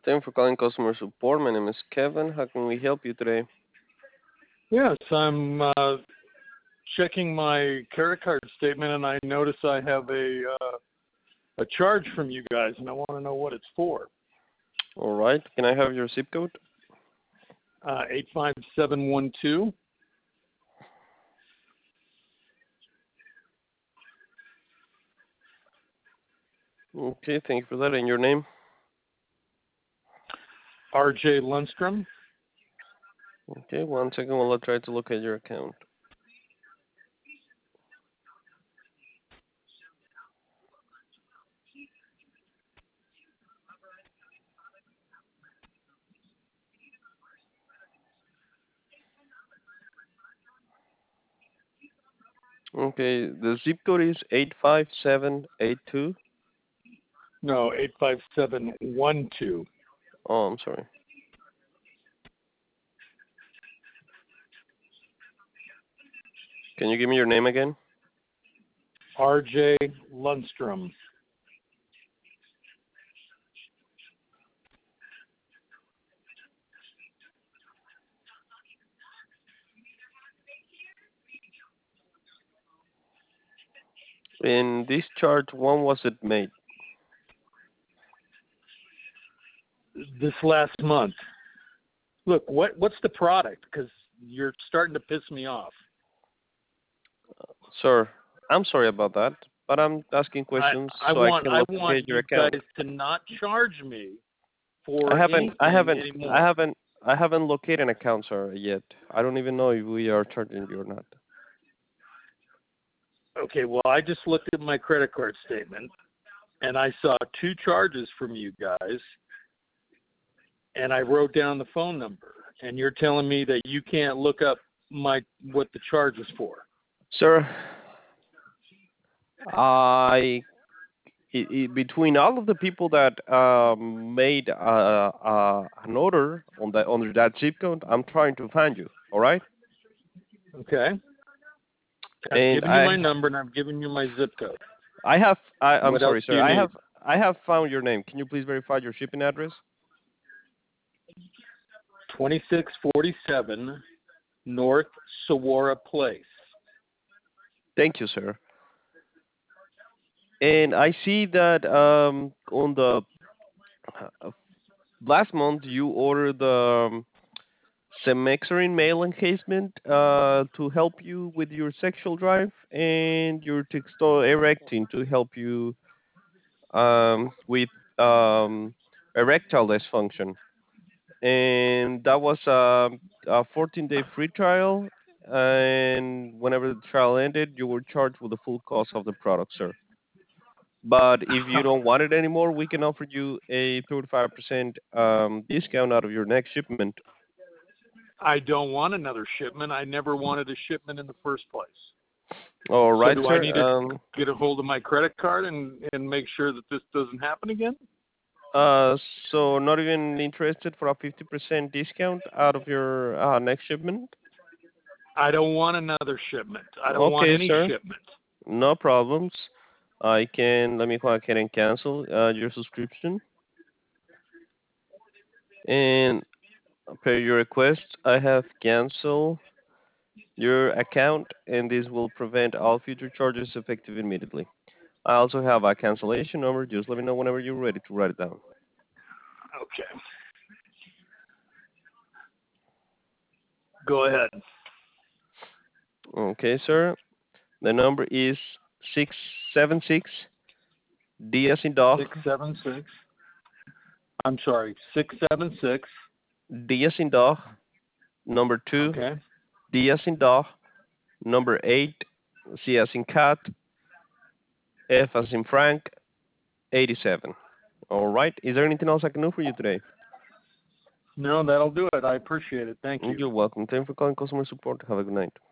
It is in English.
Thank you for calling customer support. My name is Kevin. How can we help you today? Yes, I'm checking my credit card statement, and I notice I have a charge from you guys, and I want to know what it's for. All right. Can I have your zip code? 85712. Okay, thank you for that. And your name? R.J. Lundstrom. Okay, one second while I try to look at your account. Okay, the zip code is 85782. No, 85712. Oh, I'm sorry. Can you give me your name again? R.J. Lundstrom. In this charge, when was it made? This last month. Look, what's the product? Because you're starting to piss me off. Sir, I'm sorry about that, but I'm asking questions I so I want can I locate want your you account. guys to not charge me I for haven't, I anything haven't, I anymore. haven't, I haven't located an account, sir, yet. I don't even know if we are charging you or not. Okay, well, I just looked at my credit card statement, and I saw two charges from you guys, and I wrote down the phone number, and you're telling me that you can't look up what the charge is for. Sir, between all of the people that made an order on that under that zip code, I'm trying to find you. All right. Okay? I've And given you my number, and I've given you my zip code. I'm What else sorry, do sir. you need? I have found your name. Can you please verify your shipping address? 2647 North Saguaro Place. Thank you, sir. And I see that on the uh, last month you ordered the Semexerin male encasement to help you with your sexual drive, and your Textol erecting to help you with erectile dysfunction. And that was a 14-day free trial. And whenever the trial ended, you were charged with the full cost of the product, sir. But if you don't want it anymore, we can offer you a 35% discount out of your next shipment. I don't want another shipment. I never wanted a shipment in the first place. All So right, do I sir. need to get a hold of my credit card and make sure that this doesn't happen again? So not even interested for a 50% discount out of your next shipment? I don't want another shipment. I don't want Okay, any sir. shipment. No problems. Let me go ahead and cancel your subscription. And per your request, I have canceled your account, and this will prevent all future charges effective immediately. I also have a cancellation number. Just let me know whenever you're ready to write it down. Okay. Go ahead. Okay, sir. The number is 676 D as in dog, 676. I'm sorry, 676. D as in dog, number 2, Okay. D as in dog, number 8, C as in cat, F as in Frank, 87. All right. Is there anything else I can do for you today? No, that'll do it. I appreciate it. Thank you. You're welcome. Thank you for calling customer support. Have a good night.